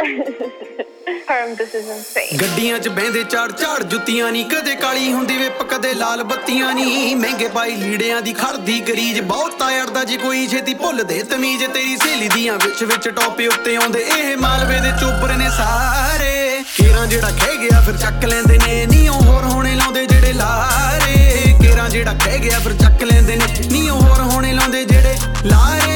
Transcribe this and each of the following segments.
This is insane. ਗੱਡੀਆਂ 'ਚ ਬਹਿੰਦੇ ਝਾੜ ਜੁੱਤੀਆਂ ਨਹੀਂ ਕਦੇ ਕਾਲੀ ਹੁੰਦੀ ਵਿਪ ਕਦੇ ਲਾਲ ਬੱਤੀਆਂ ਨਹੀਂ ਮਹਿੰਗੇ ਪਾਈ ਲੀੜਿਆਂ ਦੀ ਖੜਦੀ ਗਰੀਜ ਬਹੁਤ ਅੜਦਾ ਜੇ ਕੋਈ ਛੇਤੀ ਭੁੱਲ ਦੇ ਤਮੀਜ਼ ਤੇਰੀ ਸਹੇਲੀ ਦੀਆਂ ਵਿੱਚ ਟੋਪੇ ਉੱਤੇ ਆਉਂਦੇ ਇਹ ਮਾਲਵੇ ਦੇ ਚੋਬਰ ਨੇ ਸਾਰੇ ਕੇਰਾਂ ਜਿਹੜਾ ਖਹਿ ਗਿਆ ਫਿਰ ਚੱਕ ਲੈਂਦੇ ਨੇ ਨੀ ਉਹ ਹੋਰ ਹੋਣੇ ਲਾਉਂਦੇ ਜਿਹੜੇ ਲਾਰੇ ਕੇਰਾਂ ਜਿਹੜਾ ਖਹਿ ਗਿਆ ਫਿਰ ਚੱਕ ਲੈਂਦੇ ਨੇ ਨੀ ਉਹ ਹੋਰ ਹੋਣੇ ਲਾਉਂਦੇ ਜਿਹੜੇ ਲਾਰੇ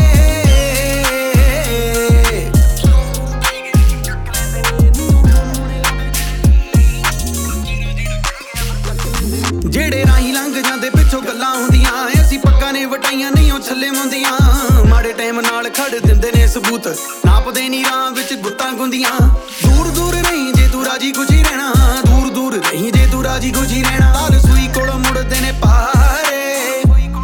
ਜਿਹੜੇ ਰਾਹੀਂ ਲੰਘ ਜਾਂਦੇ ਪਿੱਛੋਂ ਗੱਲਾਂ ਹੁੰਦੀਆਂ ਅਸੀਂ ਪੱਗਾਂ ਨੇ ਵਟਾਈਆਂ ਨਹੀਂ ਉਹ ਛੱਲੇ ਮੁੰਦੀਆਂ ਮਾੜੇ ਟਾਈਮ ਨਾਲ ਖੜ ਦਿੰਦੇ ਨੇ ਸਬੂਤ ਨਾਪਦੇ ਨੀ ਰਾਹ ਵਿੱਚ ਗੁੱਤਾਂ ਗੁੰਦੀਆਂ ਦੂਰ ਰਹੀ ਜੇ ਤੂੰ ਰਾਜੀ ਖੁਸ਼ੀ ਰਹਿਣਾ ਦੂਰ ਰਹੀ ਜੇ ਤੂੰ ਰਾਜੀ ਖੁਸ਼ੀ ਰਹਿਣਾ ਲਾਲ ਸੂਈ ਕੋਲ ਮੁੜਦੇ ਨੇ ਪਾਰੇ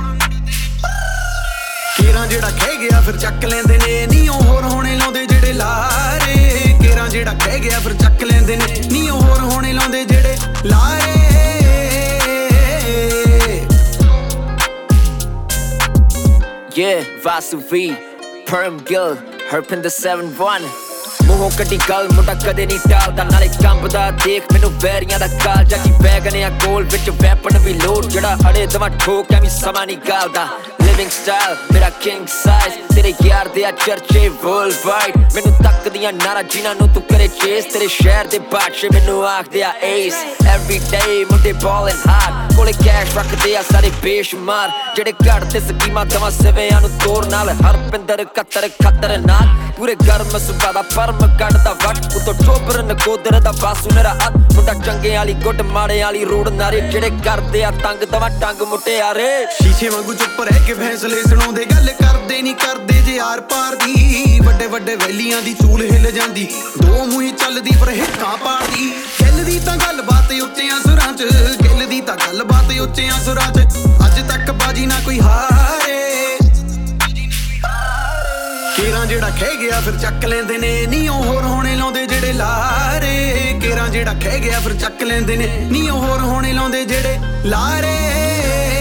ਕੇਰਾਂ ਜਿਹੜਾ ਖਹਿ ਗਿਆ ਫਿਰ ਚੱਕ ਲੈਂਦੇ ਨੇ ਨੀ ਉਹ ਹੋਰ ਹੋਣੇ ਲਾਉਂਦੇ ਜਿਹੜੇ ਲਾਰੇ ਕੇਰਾਂ ਜਿਹੜਾ ਖਹਿ ਗਿਆ ਫਿਰ ਚੱਕ ਲੈਂਦੇ ਨੇ ਨੀ ਉਹ ਹੋਰ ਹੋਣੇ ਲਾਉਂਦੇ ਜਿਹੜੇ ਲਾਰੇ Yeah, Vasu V, Perm Gill, Herpin the 7-1 ਮੂੰਹੋਂ ਕੱਢੀ ਗੱਲ ਮੁੰਡਾ ਕਦੇ ਨਹੀਂ ਟਾਲਦਾ ਨਾਲੇ ਕੰਬਦਾ ਦੇਖ ਮੈਨੂੰ ਵੈਰੀਆਂ ਦਾ ਕਾਲਜਾ ਕੀ ਬੈਗਨ ਆ ਗੋਲ ਵਿੱਚ ਵੈਪਨ ਵੀ ਲੋਡ ਜਿਹੜਾ ਅੜੇ ਦਵਾ ਠੋਕ ਐਵੇਂ ਸਮਾਂ ਨਹੀਂ ਗਾਲਦਾ ਲਿਵਿੰਗ ਸਟਾਈਲ ਮੇਰਾ ਕਿੰਗ ਸਾਈਜ਼ ਤੇਰੇ ਯਾਰ ਦੇ ਆ ਚਰਚੇ ਵਰਲਡ ਮੈਨੂੰ ਤੱਕਦੀਆਂ ਨਾਰਾ ਜਿਨ੍ਹਾਂ ਨੂੰ ਤੂੰ ਕਰੇ ਚੇਸ ਤੇਰੇ ਸ਼ਹਿਰ ਦੇ ਬਾਦਸ਼ਾਹ ਮੈਨੂੰ ਆਖਦੇ ਆ ਏਸ ਐਵਰੀ ਡੇ ਮੁੰਡੇ ਬਾਲਿੰਗ ਹਾਰਡ ਕੋਲੇ ਕੈਸ਼ ਰੱਖਦੇ ਆ ਸਾਰੇ ਬੇਸ਼ੁਮਾਰ ਜਿਹੜੇ ਘੜ ਤੇ ਸਕੀਮਾਂ ਦਵਾਂ ਸਿਵਿਆਂ ਨੂੰ ਤੋੜ ਨਾਲ ਹਰਪਿੰਦਰ ਖਤਰਨਾਕ ਪੂਰੇ ਗਰਮ ਸੁਭਾ ਦਾ ਪਰਮ ਕੱਢਦਾ ਵਟ ਉਤੋਂ ਚੋਬਰ ਨਕੋਦਰ ਦਾ ਬਾਸੂ ਮੇਰਾ ਹੱਥ ਮੁੰਡਾ ਚੰਗੇ ਵਾਲੀ ਗੁੱਟ ਮਾੜੇ ਵਾਲੀ ਰੋੜ ਨਾਰੇ ਜਿਹੜੇ ਕਰਦੇ ਆ ਤੰਗ ਦਵਾ ਟੰਗ ਮੁਟਿਆਰੇ ਸ਼ੀਸ਼ੇ ਵਾਂਗੂ ਚੁੱਪ ਰਹਿ ਕੇ ਫੈਸਲੇ ਸੁਣਾਉਂਦੇ ਗੱਲ ਕਰਦੇ ਨਹੀਂ ਕਰਦੇ ਜੇ ਆਰ ਪਾਰ ਦੀ ਵੱਡੇ ਵੈਲੀਆਂ ਦੀ ਚੂਲ ਹਿੱਲ ਜਾਂਦੀ ਦੋ ਮੂੰਹ ਚੱਲਦੀ ਪਰ ਹਿੱਕਾਂ ਪਾੜਦੀ ਗੱਲ ਦੀ ਤਾਂ ਗੱਲਬਾਤ ਉੱਚਿਆਂ ਸੁਰਾਂ 'ਚ ਗੱਲ ਦੀ ਤਾਂ ਗੱਲਬਾਤ ਉੱਚਿਆਂ ਸੁਰਾਂ 'ਚ ਅੱਜ ਤੱਕ ਬਾਜੀ ਨਾ ਕੋਈ ਹਾਰੇ ਕੇਰਾਂ ਜਿਹੜਾ ਖਹਿ ਗਿਆ ਫਿਰ ਚੱਕ ਲੈਂਦੇ ਨੇ ਨੀ ਉਹ ਹੋਰ ਹੋਣੇ ਲਾਉਂਦੇ ਜਿਹੜੇ ਲਾਰੇ ਕੇਰਾਂ ਜਿਹੜਾ ਖਹਿ ਗਿਆ ਫਿਰ ਚੱਕ ਲੈਂਦੇ ਨੇ ਨੀ ਉਹ ਹੋਰ ਹੋਣੇ ਲਾਉਂਦੇ ਜਿਹੜੇ ਲਾਰੇ